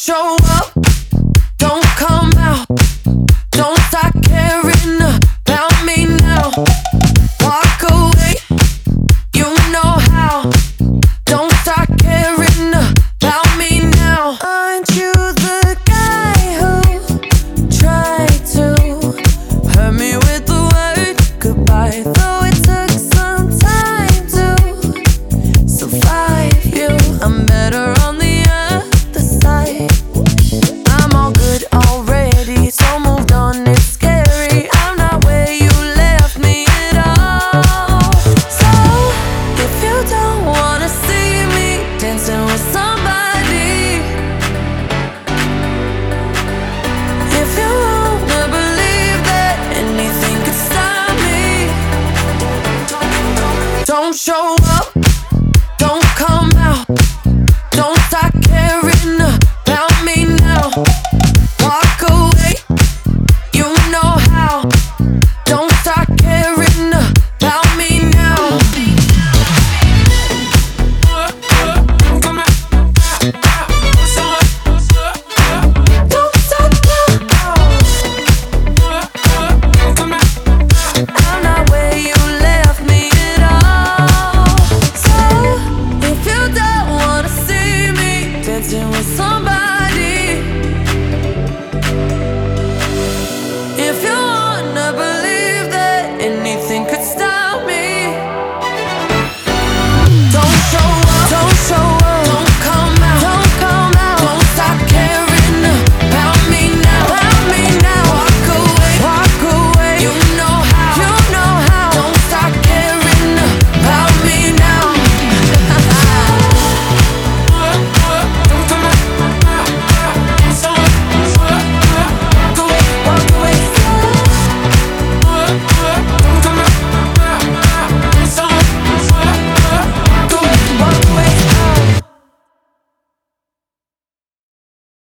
show up, don't come out, don't start caring about me now. Walk away, you know how. Don't start caring about me now. Aren't you the guy who tried to hurt me with the word goodbye? Though it took some time to survive you, I'm better on the other side. I'm all good already, so moved on, it's scary. I'm not where you left me at all. So if you don't wanna see me dancing with somebody, if you wanna believe that anything could stop me, don't show up, don't come out, don't start caring about me now. Walk away, you know how. Don't start caring about me now. Don't stop now. I'm not where you left me at all. So if you don't wanna see me dancing with somebody,